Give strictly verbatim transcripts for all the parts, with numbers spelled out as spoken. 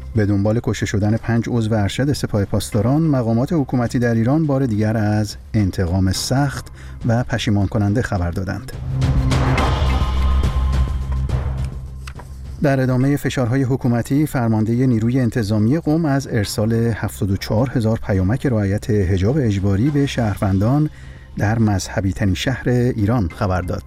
به دنبال کشته شدن پنج عضو ارشد سپاه پاسداران، مقامات حکومتی در ایران بار دیگر از انتقام سخت و پشیمان کننده خبر دادند. در ادامه فشارهای حکومتی، فرمانده نیروی انتظامی قم از ارسال هفتاد و چهار هزار پیامک رعایت حجاب اجباری به شهروندان در مذهبی ترین شهر ایران خبر داد.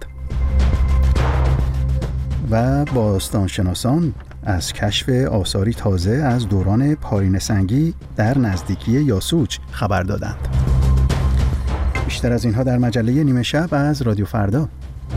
و باستانشناسان از کشف آثاری تازه از دوران پارینه سنگی در نزدیکی یاسوج خبر دادند. بیشتر از اینها در مجله نیمه شب از رادیو فردا.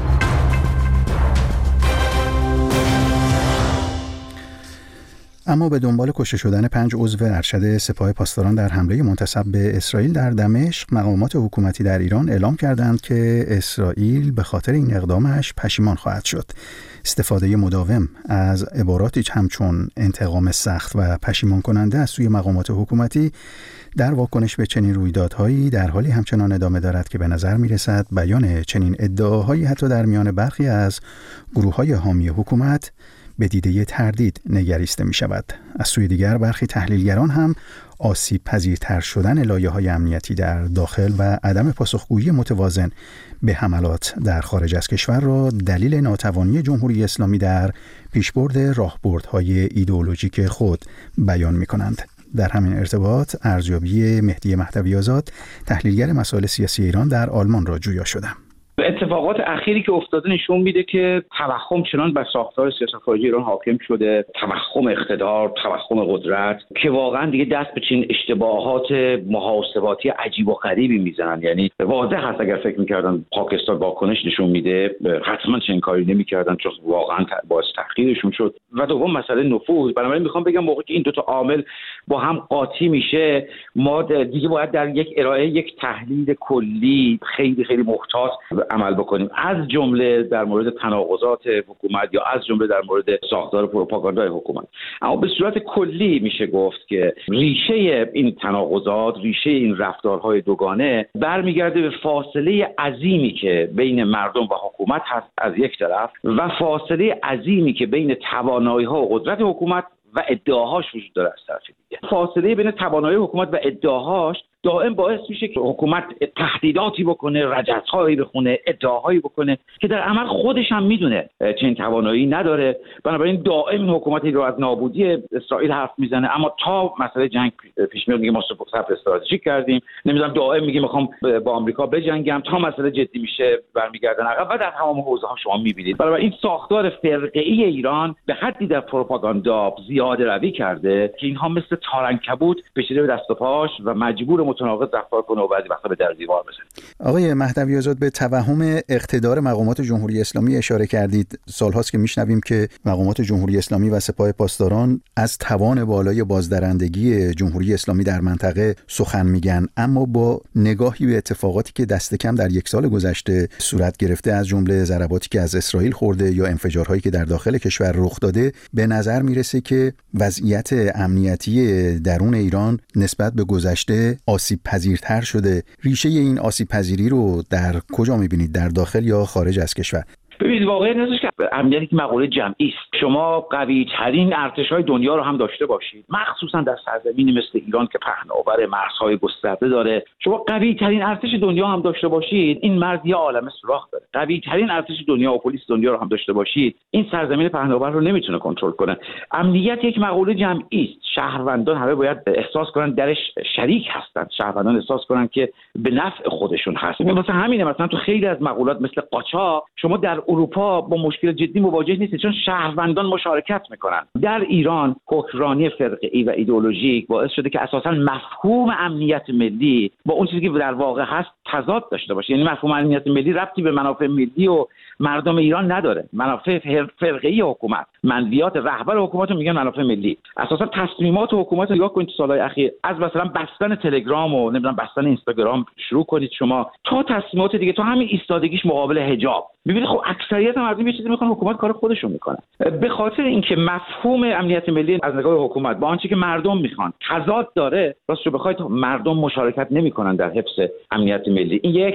اما به دنبال کشته شدن پنج عضو ارشد سپاه پاسداران در حمله منتسب به اسرائیل در دمشق، مقامات حکومتی در ایران اعلام کردند که اسرائیل به خاطر این اقدامش پشیمان خواهد شد. استفاده مداوم از عباراتی همچون انتقام سخت و پشیمان کننده از سوی مقامات حکومتی در واکنش به چنین رویدادهایی در حالی همچنان ادامه دارد که به نظر می‌رسد بیان چنین ادعاهایی حتی در میان برخی از گروه‌های حامی حکومت به دیده تردید نگریسته می شود. از سوی دیگر برخی تحلیلگران هم آسیب پذیرتر شدن لایه‌های امنیتی در داخل و عدم پاسخگویی متوازن به حملات در خارج از کشور را دلیل ناتوانی جمهوری اسلامی در پیشبرد راهبردهای ایدئولوژیک خود بیان می کنند. در همین ارتباط ارزیابی مهدی مهدوی آزاد، تحلیلگر مسائل سیاسی ایران در آلمان را جویا شدم. اتفاقات اخیری که افتاده نشون میده که توهم چنان بر ساختار سیاست خارجی ایران حاکم شده، توهم اقتدار، توهم قدرت، که واقعا دیگه دست به چین اشتباهات محاسباتی عجیب و غریبی میزنن. یعنی واضح هست اگر فکر میکردن پاکستان واکنش نشون میده، حتما چنین کاری نمیکردن، چون واقعا باعث تحقیرشون شد. و دوم مسئله نفوذ. بنابراین میخوام بگم موقعی که این دو تا عامل با هم قاطی میشه، ما دیگه باید در یک ارائه یک تحلیل کلی خیلی خیلی محتاط عمل بکنیم، از جمله در مورد تناقضات حکومت یا از جمله در مورد ساختار پروپاگاندای حکومت. اما به صورت کلی میشه گفت که ریشه این تناقضات، ریشه این رفتارهای دوگانه برمیگرده به فاصله عظیمی که بین مردم و حکومت هست از یک طرف، و فاصله عظیمی که بین توانایی‌ها و قدرت حکومت و ادعاهاش وجود داره از طرف دیگه. فاصله بین توانایی حکومت و ادعاهاش دائم باعث میشه که حکومت تهدیداتی بکنه، رجزهایی بخونه، ادعاهایی بکنه که در عمل خودش هم میدونه چنین توانایی نداره. بنابراین دائم این حکومتی رو از نابودی اسرائیل حرف میزنه، اما تا مسئله جنگ پیش میاد میگه ما صفر استراتژیک کردیم، نمیدونم دائم میگه میخوام با آمریکا بجنگم، تا مسئله جدی میشه برمیگردن عقب و در تمام حوزه‌ها شما میبینید. بنابراین این ساختار فرقه‌ای ایران به حدی در پروپاگاندا زیاده روی کرده که اینها مثل تارنکبوت بشینه به دست و پاش و مجبور متناقض رفتار کنه و بعضی وقتا به در دیوار بزنه. آقای مهدوی آزاد، به توهم اقتدار مقامات جمهوری اسلامی اشاره کردید. سالهاست که میشنویم که مقامات جمهوری اسلامی و سپاه پاسداران از توان بالای بازدارندگی جمهوری اسلامی در منطقه سخن میگن، اما با نگاهی به اتفاقاتی که دست کم در یک سال گذشته صورت گرفته، از جمله ضرباتی که از اسرائیل خورده یا انفجارهایی که در داخل کشور رخ داده، به نظر میرسه که وضعیت امنیتی درون ایران نسبت به گذشته آسیب پذیرتر شده. ریشه این آسیب پذیری رو در کجا میبینید؟ در داخل یا خارج از کشور؟ ببینید واقعا نظرش که امنیتی که مقوله جمعی است. شما قوی ترین ارتش‌های دنیا رو هم داشته باشید، مخصوصا در سرزمینی مثل ایران که پهناور مرزهای گسترده داره، شما قوی ترین ارتش دنیا هم داشته باشید، این مرز یه عالمه سوراخ داره. قوی ترین ارتش دنیا و پلیس دنیا رو هم داشته باشید، این سرزمین پهناور رو نمیتونه کنترل کنه. امنیت یک مقوله جمعی است. شهروندان همه باید احساس کنن درش شریک هستند. شهروندان احساس کنن که به نفع خودشون هست. مثلا همینه، مثلا تو خیلی از مقولات مثل قاچاق شما در اروپا با مشکل جدی مواجه نیستید، چون شهروندان مشارکت میکنن. در ایران حکمرانی فرقه‌ای و ایدئولوژیک باعث شده که اساساً مفهوم امنیت ملی با اون چیزی که در واقع هست تضاد داشته باشه. یعنی مفهوم امنیت ملی ربطی به منافع ملی و مردم ایران نداره. منافع فرقه‌ای حکومت، منویات رهبر حکومت رو میگن منافع ملی. اساساً تصمیمات حکومت رو نگاه کنید تو سالهای اخیر، از مثلا بستن تلگرام و نمیدونم بستن اینستاگرام شروع کنید شما تا تصمیمات دیگه، تا همین ایستادگیش مقابل حجاب. ببینید خب اکثریت مردم یه چیزی میخوان، حکومت کار خودشون میکنه. به خاطر اینکه مفهوم امنیت ملی از نگاه حکومت با آنچه که مردم میخوان تضاد داره، راستش رو بخواید مردم مشارکت نمیکنن در حفظ امنیت ملی. این یک.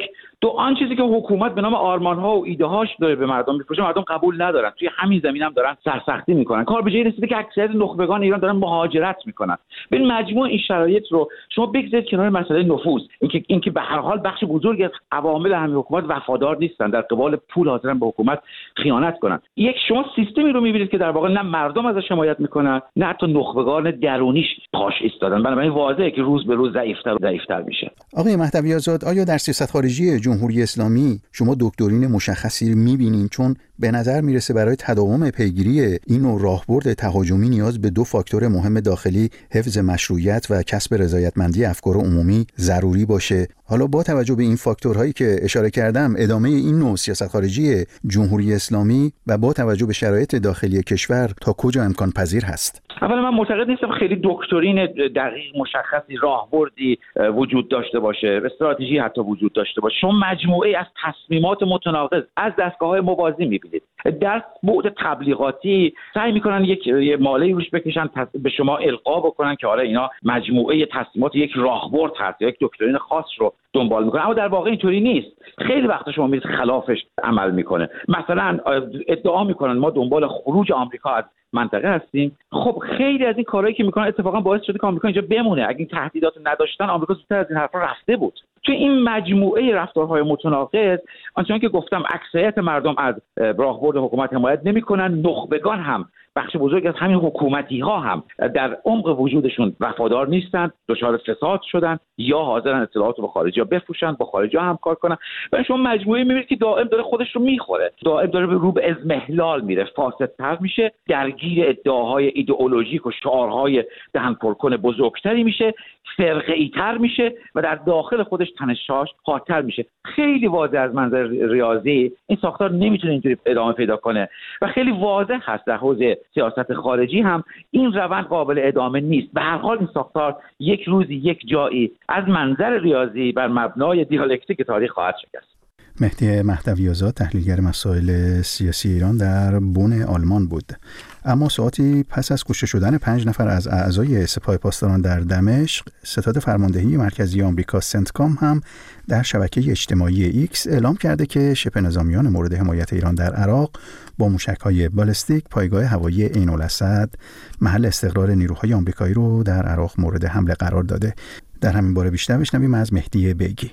دو آن چیزی که حکومت به نام آرمان‌ها و ایده‌هاش داره به مردم می‌فروشه مردم قبول ندارن. توی همین زمینه هم دارن سرسختی میکنن. کار به جایی رسیده که اکثریت نخبگان ایران دارن مهاجرت میکنن. ببین مجموع این شرایط رو شما بگذارید کنار مسئله نفوذ، اینکه اینکه به هر حال بخش بزرگی از عوامل همین حکومت وفادار نیستن، در قبال پول حاضرن به حکومت خیانت کنن. یک شما سیستمی رو می‌بینید که در واقع نه مردم ازش حمایت میکنن، نه حتی نخبگان درونیش پاش ایستادن. بنابراین واضحه که روز به روز ضعیف‌تر و ضعیف‌تر میشه. آقای مهدوی آزاد، آیا در سیاست خارجی جمهوری اسلامی شما دکترین مشخصی می‌بینید؟ چون به نظر میرسه برای تداوم پیگیری این نوع راهبرد تهاجمی نیاز به دو فاکتور مهم داخلی، حفظ مشروعیت و کسب رضایتمندی افکار عمومی ضروری باشه. حالا با توجه به این فاکتورهایی که اشاره کردم، ادامه این نوع سیاست خارجی جمهوری اسلامی و با توجه به شرایط داخلی کشور تا کجا امکان پذیر هست؟ اولا من معتقد نیستم خیلی دکترین دقیق مشخصی راهبردی وجود داشته باشه، استراتژی حتی وجود داشته باشه. شما مجموعه از تصمیمات متناقض از دستگاه‌های موازی می‌بینید. در بعد تبلیغاتی سعی می‌کنن یک ماله‌ای روش بکشن، به شما القا بکنن که آره اینا مجموعه تصمیمات یک راهبرد هست یا یک دکترین خاص رو دنبال می‌کنن، اما در واقع اینطوری نیست. خیلی وقتا شما می‌بینید خلافش عمل می‌کنه. مثلا ادعا می‌کنن ما دنبال خروج آمریکا از منطقه هستیم. خب خیلی از این کارهایی که میکنن اتفاقا باعث شده که آمریکا اینجا بمونه. اگه این تهدیدات رو نداشتن آمریکا زودتر از این حرفا رفته بود. چون این مجموعه رفتارهای متناقض، آنچنان که گفتم اکثریت مردم از راهبرد حکومت حمایت نمیکنن، نخبگان هم بخش بزرگ از همین حکومتی ها هم در عمق وجودشون وفادار نیستن، دچار فساد شدن یا حاضرن اطلاعات رو به خارجی‌ها بفروشن، با خارجی‌ها همکار کنن. و شما مجموعه می‌بینید که دائم داره خودش رو میخوره، دائم داره رو به اضمحلال میره، فاسدتر میشه، درگیر ادعاهای ایدئولوژیک و شعارهای دهن پرکن بزرگتری میشه، فرقه‌ای‌تر میشه و در داخل خودش تنش‌هاش خاطر میشه. خیلی واضح از منظر ریاضی این ساختار نمیتونه اینطوری ادامه پیدا کنه و خیلی واضح هست در حوزه سیاست خارجی هم این روند قابل ادامه نیست. به هر حال این ساختار یک روزی یک جایی از منظر ریاضی بر مبنای دیالکتیک تاریخ خواهد شکست. مهدی مهدوی آزاد، تحلیلگر مسائل سیاسی ایران، در بن آلمان بود. اما ساعتی پس از کشته شدن پنج نفر از اعضای سپاه پاسداران در دمشق، ستاد فرماندهی مرکزی آمریکا سنتکام هم در شبکه اجتماعی ایکس اعلام کرده که شبه نظامیان مورد حمایت ایران در عراق با موشک‌های بالستیک پایگاه هوایی عین الاسد، محل استقرار نیروهای آمریکایی رو در عراق مورد حمله قرار داده. در همین باره بیشتر بشنویم از مهدی بیگی.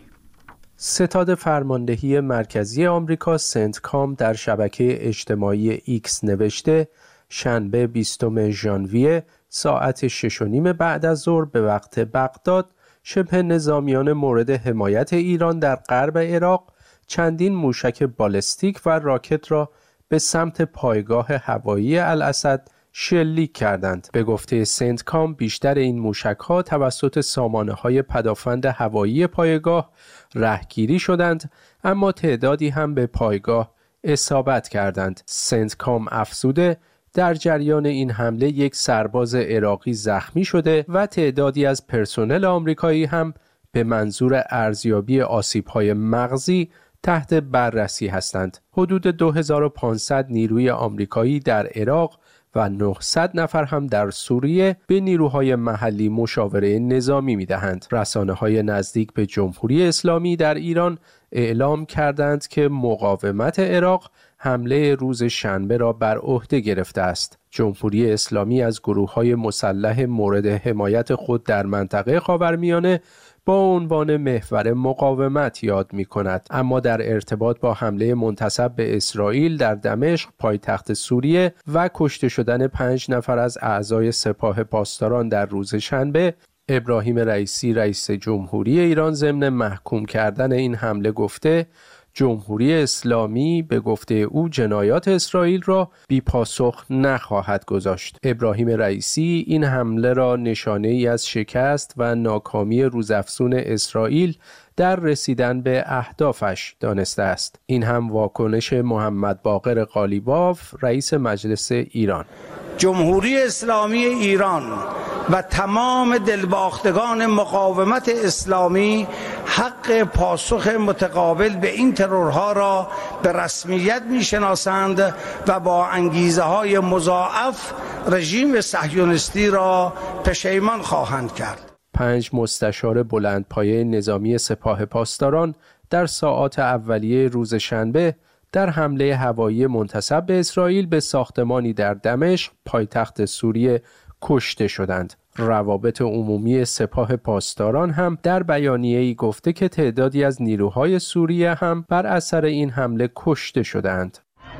ستاد فرماندهی مرکزی آمریکا سنتکام در شبکه اجتماعی ایکس نوشته شنبه بیستم ژانویه ساعت شش و نیم بعد از ظهر به وقت بغداد، شبه نظامیان مورد حمایت ایران در غرب عراق چندین موشک بالستیک و راکت را به سمت پایگاه هوایی الاسد شلیک کردند. به گفته سنتکام بیشتر این موشک‌ها توسط سامانه‌های پدافند هوایی پایگاه رهگیری شدند، اما تعدادی هم به پایگاه اصابت کردند. سنتکام افزوده در جریان این حمله یک سرباز عراقی زخمی شده و تعدادی از پرسنل آمریکایی هم به منظور ارزیابی آسیب‌های مغزی تحت بررسی هستند. حدود دو هزار و پانصد نیروی آمریکایی در عراق و نهصد نفر هم در سوریه به نیروهای محلی مشاوره نظامی می‌دهند. رسانه‌های نزدیک به جمهوری اسلامی در ایران اعلام کردند که مقاومت عراق حمله روز شنبه را بر عهده گرفته است. جمهوری اسلامی از گروه‌های مسلح مورد حمایت خود در منطقه خاورمیانه با عنوان محور مقاومت یاد می کند، اما در ارتباط با حمله منتسب به اسرائیل در دمشق پایتخت سوریه و کشته شدن پنج نفر از اعضای سپاه پاسداران در روز شنبه، ابراهیم رئیسی رئیس جمهوری ایران ضمن محکوم کردن این حمله گفته جمهوری اسلامی به گفته او جنایات اسرائیل را بی پاسخ نخواهد گذاشت. ابراهیم رئیسی این حمله را نشانه ای از شکست و ناکامی روزافزون اسرائیل در رسیدن به اهدافش دانسته است. این هم واکنش محمد باقر قالیباف رئیس مجلس ایران. جمهوری اسلامی ایران و تمام دلباختگان مقاومت اسلامی حق پاسخ متقابل به این ترورها را به رسمیت می‌شناسند و با انگیزه‌های مضاعف رژیم صهیونیستی را پشیمان خواهند کرد. پنج مستشار بلندپایه نظامی سپاه پاسداران در ساعات اولیه روز شنبه در حمله هوایی منتسب به اسرائیل به ساختمانی در دمشق پایتخت سوریه کشته شدند. روابط عمومی سپاه پاسداران هم در بیانیه‌ای گفته که تعدادی از نیروهای سوریه هم بر اثر این حمله کشته شدند.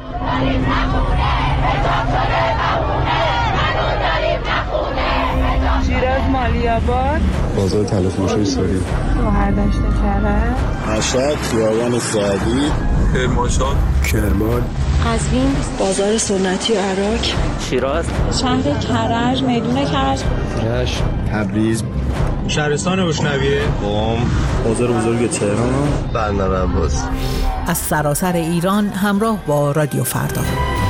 شیراز مالی‌آباد، بازار تلفروشی سوری، گوهردشت کرج، مشهد، خیابان سعدی، کرمانشاه، کرمان، قزوین، بازار سنتی عراق، شیراز، شهر کرج، میدون کرج، رشت، تبریز، شهرستان بوشنویه، قم، بازار بزرگ تهران، بندر عباس. از سراسر ایران همراه با رادیو فردا.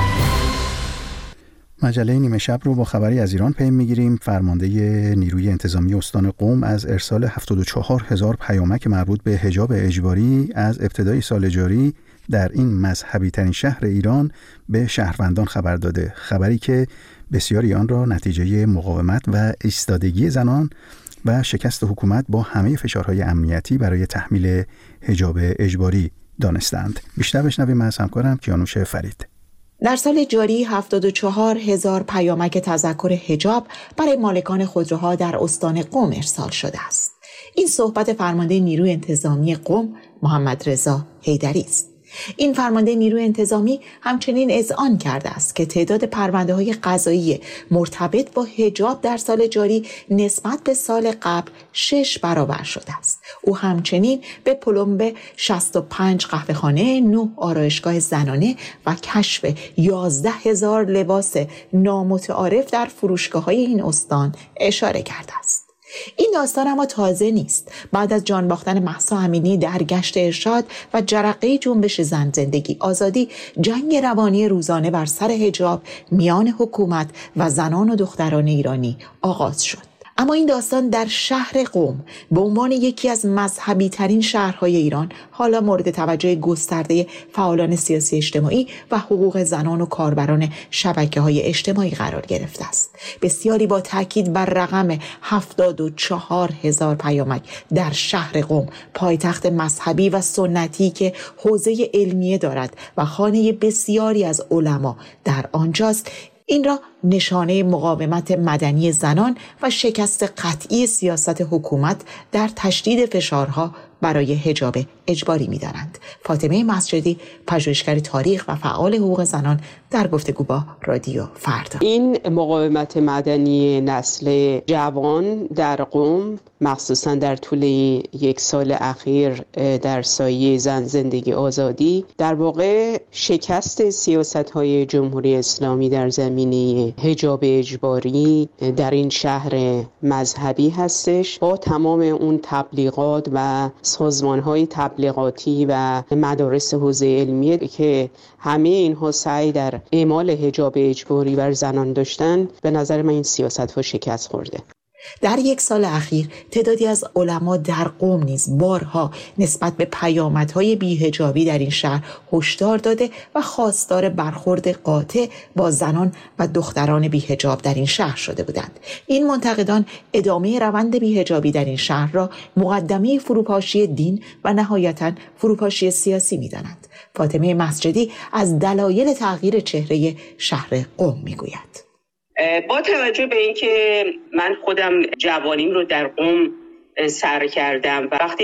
مجله نیمه شب رو با خبری از ایران پی میگیریم. فرمانده نیروی انتظامی استان قم از ارسال هفتاد و چهار هزار پیامک مربوط به حجاب اجباری از ابتدای سال جاری در این مذهبی ترین شهر ایران به شهروندان خبر داده. خبری که بسیاری آن را نتیجه مقاومت و ایستادگی زنان و شکست حکومت با همه فشارهای امنیتی برای تحمیل حجاب اجباری دانستند. بیشتر بشنویم از همکارم کیانوش فرید. در سال جاری هفتاد و چهار هزار پیامک تذکر حجاب برای مالکان خودروها در استان قم ارسال شده است. این صحبت فرمانده نیروی انتظامی قم محمد رضا حیدری است. این فرمانده نیروی انتظامی همچنین اذعان کرده است که تعداد پرونده‌های قضایی مرتبط با حجاب در سال جاری نسبت به سال قبل شش برابر شده است. او همچنین به پلمب شصت و پنج قهوه‌خانه، نه آرایشگاه زنانه و کشف یازده هزار لباس نامتعارف در فروشگاه‌های این استان اشاره کرده است. این داستان اما تازه نیست. بعد از جان باختن مهسا امینی در گشت ارشاد و جرقه جنبش زن زندگی آزادی، جنگ روانی روزانه بر سر حجاب میان حکومت و زنان و دختران ایرانی آغاز شد. اما این داستان در شهر قم به عنوان یکی از مذهبی ترین شهرهای ایران حالا مورد توجه گسترده فعالان سیاسی اجتماعی و حقوق زنان و کاربران شبکه‌های اجتماعی قرار گرفته است. بسیاری با تاکید بر رقم هفتاد و چهار هزار پیامک در شهر قم، پایتخت مذهبی و سنتی که حوزه علمیه دارد و خانه بسیاری از علما در آنجاست، این را نشانه مقاومت مدنی زنان و شکست قطعی سیاست حکومت در تشدید فشارها برای حجاب اجباری می‌دانند. فاطمه مسجدی، پژوهشگر تاریخ و فعال حقوق زنان، در گفتگو با رادیو فردا. این مقاومت مدنی نسل جوان در قم، مخصوصا در طول یک سال اخیر در سایه زن زندگی آزادی، در واقع شکست سیاست‌های جمهوری اسلامی در زمینه حجاب اجباری در این شهر مذهبی هستش، با تمام اون تبلیغات و سازمان‌های تبلیغاتی و مدارس حوزه علمیه که همه اینها سعی در اعمال حجاب اجباری بر زنان داشتن. به نظر من این سیاست‌ها شکست خورده. در یک سال اخیر تعدادی از علما در قم نیز بارها نسبت به پیامدهای بی‌حجابی در این شهر هشدار داده و خواستار برخورد قاطع با زنان و دختران بی‌حجاب در این شهر شده بودند. این منتقدان ادامه روند بی‌حجابی در این شهر را مقدمه فروپاشی دین و نهایتاً فروپاشی سیاسی می‌دانند. فاطمه مسجدی از دلایل تغییر چهره شهر قم می‌گوید. با توجه به اینکه من خودم جوانیم رو در قم سر کردم و وقتی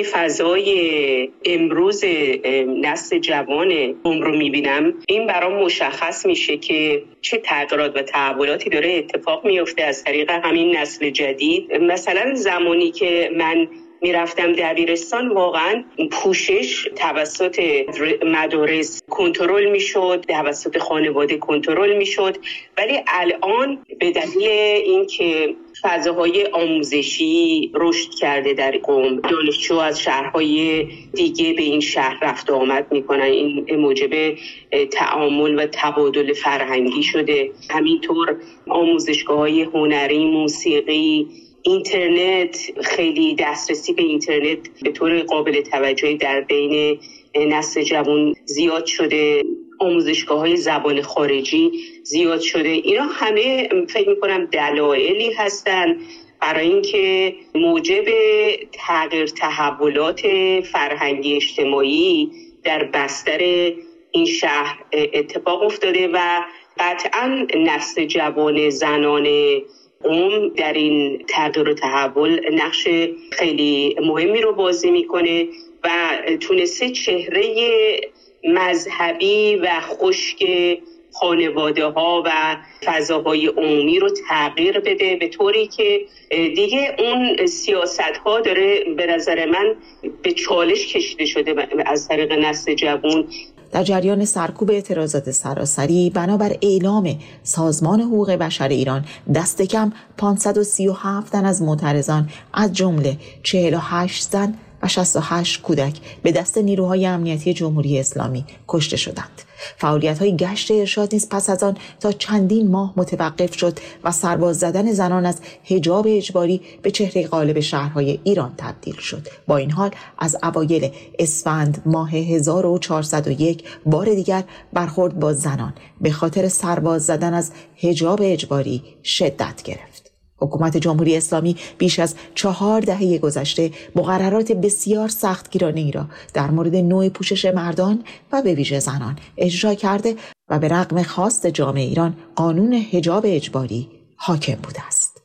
فضای امروز نسل جوان قم رو میبینم، این برام مشخص میشه که چه تغییرات و تحولاتی داره اتفاق میفته از طریق همین نسل جدید. مثلا زمانی که من میرفتم دبیرستان، واقعا پوشش توسط مدارس کنترل میشد، توسط خانواده کنترل میشد، ولی الان به دلیل اینکه فضاهای آموزشی رشد کرده در قم، دانشجو از شهرهای دیگه به این شهر رفت و آمد میکنن، این موجب تعامل و تبادل فرهنگی شده. همینطور آموزشگاه‌های هنری، موسیقی، اینترنت، خیلی دسترسی به اینترنت به طور قابل توجهی در بین نسل جوان زیاد شده. آموزشگاه‌های زبان خارجی زیاد شده. اینا همه فکر می‌کنم دلایلی هستن برای اینکه موجب تغییر تحولات فرهنگی اجتماعی در بستر این شهر اتفاق افتاده و قطعاً نسل جوان زنان قم در این تغییر و تحول نقش خیلی مهمی رو بازی میکنه و تونسته چهره مذهبی و خشک خانواده ها و فضاهای عمومی رو تغییر بده به طوری که دیگه اون سیاست ها داره به نظر من به چالش کشیده شده از طریق نسل جوان. در جریان سرکوب اعتراضات سراسری بنابر اعلام سازمان حقوق بشر ایران دست کم پانصد و سی و هفت تن از معترضان از جمله چهل و هشت زن و شصت و هشت کودک به دست نیروهای امنیتی جمهوری اسلامی کشته شدند. فعالیت‌های گشت ارشاد نیز پس از آن تا چندین ماه متوقف شد و سرباز زدن زنان از حجاب اجباری به چهره غالب شهرهای ایران تبدیل شد. با این حال از اوایل اسفند ماه هزار و چهارصد و یک بار دیگر برخورد با زنان به خاطر سرباز زدن از حجاب اجباری شدت گرفت. حکومت جمهوری اسلامی بیش از چهار دهه گذشته مقررات بسیار سختگیرانه ای را در مورد نوع پوشش مردان و به ویژه زنان اجرا کرده و به رغم خواست جامعه ایران قانون حجاب اجباری حاکم بوده است.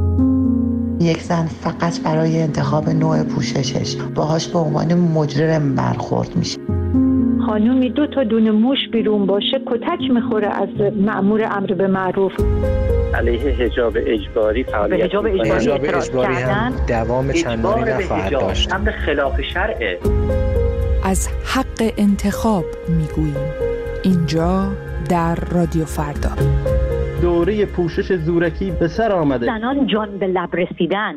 یک زن فقط برای انتخاب نوع پوششش باهاش به عنوان مجرم برخورد میشه. خانومی دو تا دونه موش بیرون باشه کتک میخوره از مأمور امر به معروف. علیه حجاب اجباری فعالیت حجاب اجباری, حجاب اجباری هم دوام چندانی نخواهد داشت. امر خلاف شرعه. از حق انتخاب میگوییم اینجا در رادیو فردا. دوره پوشش زورکی به سر آمده. زنان جان به لب رسیدن.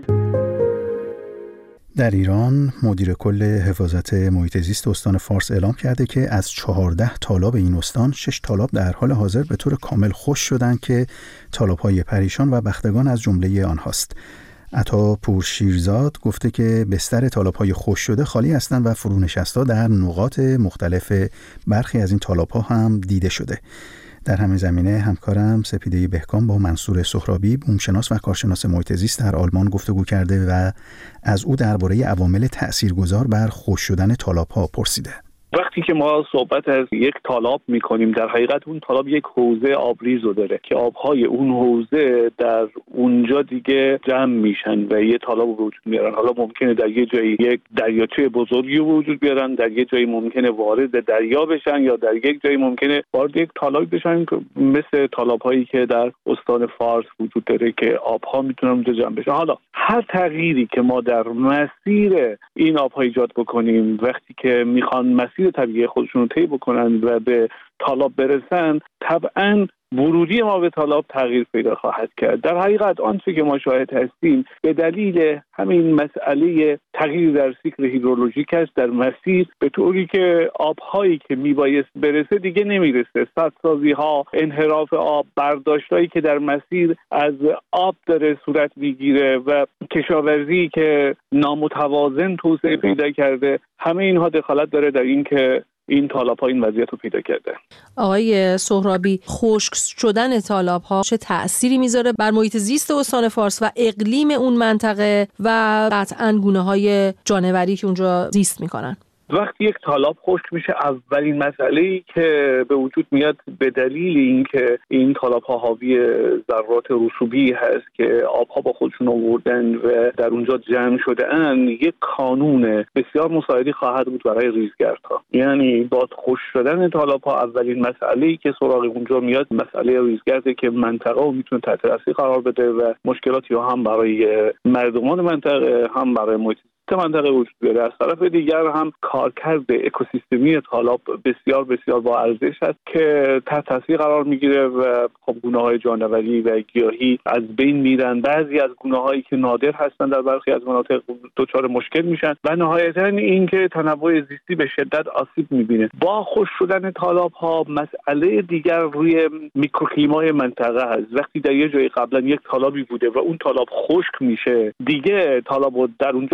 در ایران مدیر کل حفاظت محیط زیست استان فارس اعلام کرده که از چهارده تالاب این استان شش تالاب در حال حاضر به طور کامل خشک شدند که تالاب‌های پریشان و بختگان از جمله آنهاست. عطا پورشیرزاد گفته که بستر تالاب‌های خشک شده خالی هستند و فرونشست‌ها در نقاط مختلف برخی از این تالاب‌ها هم دیده شده. در همین زمینه همکارم سپیده بهکام با منصور سهرابی بومشناس و کارشناس محیط زیست در آلمان گفتگو کرده و از او درباره عوامل تاثیرگذار بر خشک شدن تالاب‌ها پرسیده. وقتی که ما صحبت از یک تالاب میکنیم در حقیقت اون تالاب یک حوزه آبریز رو داره که آبهای اون حوزه در اونجا دیگه جمع میشن و یه تالاب رو وجود میارن. حالا ممکنه در یه جایی یک دریاچه بزرگی رو وجود بیارن، در یه جایی ممکنه وارد دریا بشن یا در یک جایی ممکنه وارد یک تالاب بشن، مثل تالاب هایی که در استان فارس وجود داره که آبها میتونن اونجا جمع بشن. حالا هر تغییری که ما در مسیر این آبها ایجاد بکنیم وقتی که میخوان مسیر طبیعی خودشون رو طی بکنن و به تالاب برسن طبعاً ورودی ما به تالاب تغییر پیدا خواهد کرد. در حقیقت آنچه که ما شاهد هستیم به دلیل همین مسئله تغییر در سیکل هیدرولوژیک است در مسیر، به طوری که آبهایی که میبایست برسه دیگه نمیرسه. سدسازی ها، انحراف آب، برداشتایی که در مسیر از آب داره صورت میگیره و کشاورزی که نامتوازن توسعه پیدا کرده، همه اینها دخالت داره در این که این تالاب‌ها این وضعیت رو پیدا کرده. آقای سهرابی، خشک شدن تالاب‌ها چه تأثیری میذاره بر محیط زیست استان فارس و اقلیم اون منطقه و قطعاً گونه‌های جانوری که اونجا زیست میکنن؟ وقتی یک تالاب خشک میشه اولین مسئله‌ای که به وجود میاد به دلیل اینکه این تالاب‌ها حاوی ذرات رسوبی هست که آبها با خودشون آوردن و در اونجا جمع شده اند، یک کانون بسیار مساعدی خواهد بود برای ریزگردها. یعنی با خشک شدن تالاب‌ها اولین مسئله‌ای که سراغ اونجا میاد مسئله ریزگرده که منطقه رو میتونه تحت تاثیر قرار بده و مشکلاتی هم برای مردمان منطقه هم برای محیط منطقه وجود داره. از طرف دیگر هم کارکرد اکوسیستمی تالاب بسیار بسیار با ارزش است که تحت تاثیر قرار میگیره و خب گونه‌های جانوری و گیاهی از بین میرن. بعضی از گونه‌هایی که نادر هستن در برخی از مناطق دچار مشکل میشن و نهایتاً اینکه تنوع زیستی به شدت آسیب میبینه. با خشک شدن تالاب‌ها مسئله دیگر روی میکروکلیمای منطقه هست. وقتی در یه جایی قبلا یک تالابی بوده و اون تالاب خشک میشه، دیگه تالابو در اونجا نخواهید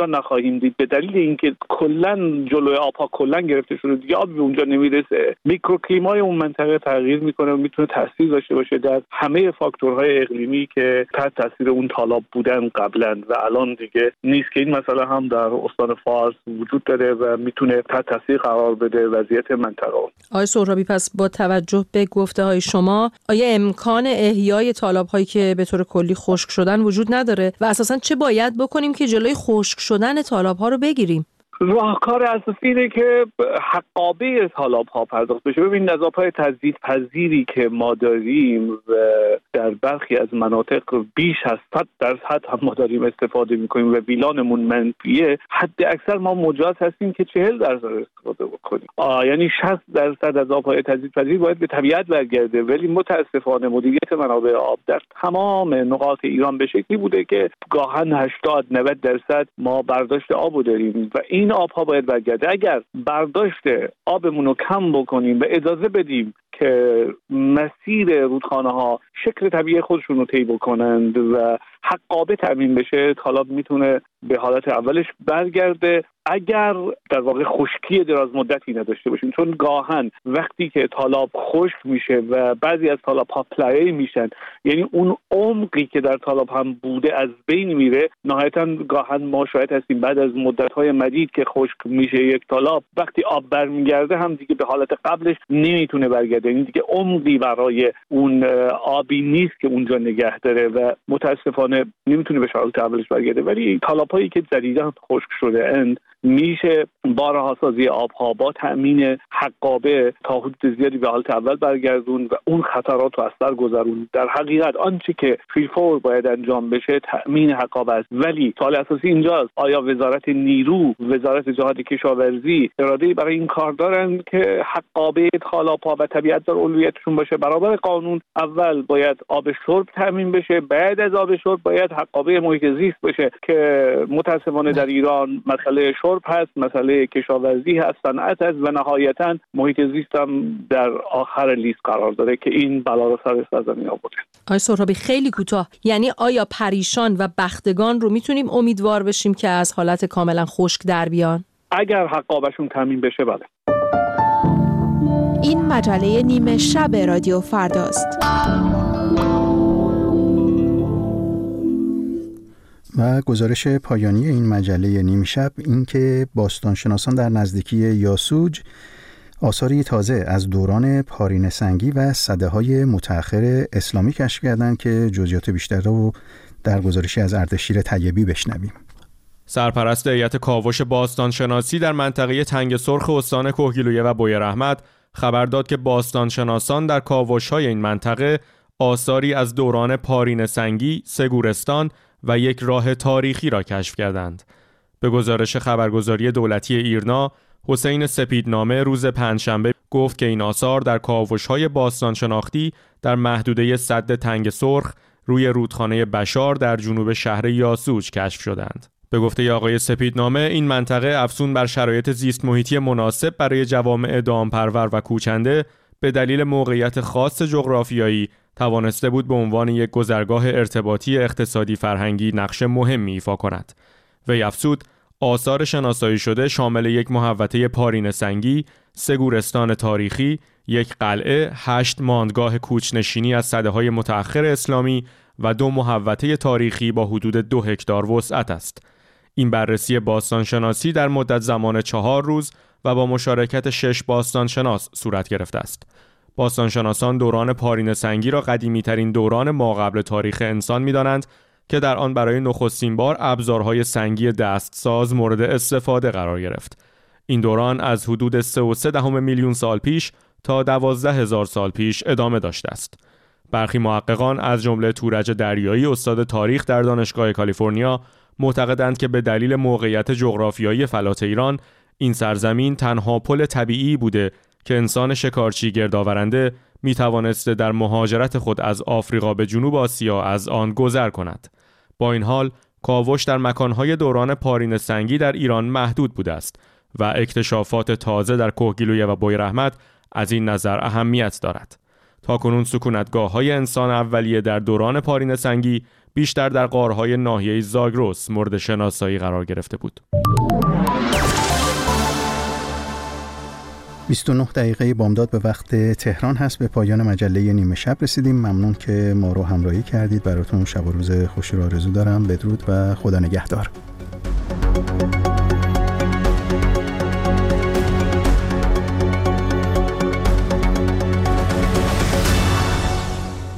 خواهیم دید به دلیل اینکه کلا جلوی آبها کلا گرفته شده، دیگه آب به اونجا نمیرسه. میکروکلیمای اون منطقه تغییر میکنه و میتونه تاثیر داشته باشه در همه فاکتورهای اقلیمی که تحت تاثیر اون تالاب بودن قبلا و الان دیگه نیست، که این مسئله هم در استان فارس وجود داره و میتونه تحت تاثیر قرار بده وضعیت منطقه. آقای سهرابی، پس با توجه به گفته های شما آیا امکان احیای تالاب هایی که به طور کلی خشک شدن وجود نداره و اساساً چه باید بکنیم که جلوی خشک شدن تالاب ها رو بگیریم؟ راهکار اساسی اینه که حقابه تالاب ها پرداخت بشه. ببین نظام های تجدید پذیری که ما داریم و در برخی از مناطق بیش از صد درصد هم ما داریم استفاده میکنیم و ویلانمون منفیه، حد اکثر ما مجاز هستیم که چهل درصد استفاده بکنیم. آه یعنی شصت درصد از آبهای تجدید پذیر باید به طبیعت برگرده، ولی متاسفانه مدیریت منابع آب در تمام نقاط ایران به شکلی بوده که گاهن هشتاد نود درصد ما برداشت آبو داریم و این آبها باید برگرده. اگر برداشت آبمون رو کم بکنیم و اجازه بدیم که مسیر رودخانه ها شکل طبیعی خودشون رو طی بکنند و حقابه تامین بشه، تالاب میتونه به حالت اولش برگرده اگر در واقع خشکی دراز مدتی نداشته باشیم. چون گاهن وقتی که تالاب خشک میشه و بعضی از تالاب ها پلایه میشن، یعنی اون عمقی که در تالاب هم بوده از بین میره. نهایتا گاهن ما شاهد هستیم بعد از مدت های مدید که خشک میشه یک تالاب، وقتی آب برمیگرده هم دیگه به حالت قبلش نمیتونه برگرده، یعنی دیگه عمقی برای اون آبی نیست که اونجا نگه داره و متاسفانه نمیتونه به حالت اولش برگرده. ولی تالاب‌هایی که جدیداً خشک شده اند میشه با رهاسازی آبها با تأمین حقابه تا حدود زیادی به حالت اول برگردون و اون خطرات رو از سر گذرون. در حقیقت آنچه که فیلفور باید انجام بشه تأمین حقابه است، ولی سوال اساسی اینجاست آیا وزارت نیرو، وزارت جهاد کشاورزی اراده برای این کار دارن که حقابه تالاب‌ها و طبیعت در اولویتشون باشه؟ برابر قانون اول باید آب شرب تأمین بشه، بعد از آب شرب باید حقابه محیط زیست بشه که متاسفانه در ایران مسئله شرب هست، مسئله کشاورزی هست، صنعت هست و نهایتاً محیط زیست هم در آخر لیست قرار داره که این بلا رو سر سرزمین آورده. آقای سهرابی خیلی کوتاه، یعنی آیا پریشان و بختگان رو میتونیم امیدوار بشیم که از حالت کاملا خشک در بیان؟ اگر حقابشون تامین بشه بله. این مجله نیمه شب رادیو فرداست. و گزارش پایانی این مجله نیم شب این که باستانشناسان در نزدیکی یاسوج آثاری تازه از دوران پارینه سنگی و سده‌های متأخر اسلامی کشف کردند که جزئیات بیشتر رو در گزارشی از اردشیر طیبی بشنویم. سرپرست هیئت کاوش باستانشناسی در منطقه تنگ سرخ استان کهگیلویه و بویراحمد خبر داد که باستانشناسان در کاوش‌های این منطقه آثاری از دوران پارینه سنگی، سگورستان و یک راه تاریخی را کشف کردند. به گزارش خبرگزاری دولتی ایرنا، حسین سپیدنامه روز پنجشنبه گفت که این آثار در کاوش‌های باستان شناختی در محدوده سد تنگ سرخ روی رودخانه بشار در جنوب شهر یاسوج کشف شدند. به گفته آقای سپیدنامه، این منطقه افزون بر شرایط زیست محیطی مناسب برای جوامع دامپرور و کوچنده به دلیل موقعیت خاص جغرافیایی توانسته بود به عنوان یک گذرگاه ارتباطی اقتصادی فرهنگی نقش مهمی ایفا کند. وی افزود آثار شناسایی شده شامل یک محوطه پارینه سنگی، سه گورستان تاریخی، یک قلعه، هشت ماندگاه کوچنشینی از سده‌های متأخر اسلامی و دو محوطه تاریخی با حدود دو هکتار وسعت است. این بررسی باستانشناسی در مدت زمان چهار روز و با مشارکت شش باستانشناس صورت گرفته است. باستانشناسان دوران پارینه سنگی را قدیمی‌ترین دوران ماقبل تاریخ انسان می‌دانند که در آن برای نخستین بار ابزارهای سنگی دستساز مورد استفاده قرار گرفت. این دوران از حدود سه و سه دهم میلیون سال پیش تا دوازده هزار سال پیش ادامه داشته است. برخی محققان از جمله تورج دریایی استاد تاریخ در دانشگاه کالیفرنیا معتقدند که به دلیل موقعیت جغرافیایی فلات ایران این سرزمین تنها پل طبیعی بوده که انسان شکارچی گردآورنده می توانسته در مهاجرت خود از آفریقا به جنوب آسیا از آن گذر کند. با این حال کاوش در مکانهای دوران پارینه سنگی در ایران محدود بوده است و اکتشافات تازه در کهگیلویه و بویراحمد از این نظر اهمیت دارد. تاکنون سکونتگاه‌های انسان اولیه در دوران پارینه سنگی بیشتر در غارهای ناحیه زاگرس مورد شناسایی قرار گرفته بود. بیست و نه دقیقه بامداد به وقت تهران هست. به پایان مجله نیمه شب رسیدیم. ممنون که ما رو همراهی کردید. براتون شب و روز خوشی رو آرزو دارم. بدرود و خدا نگهدار.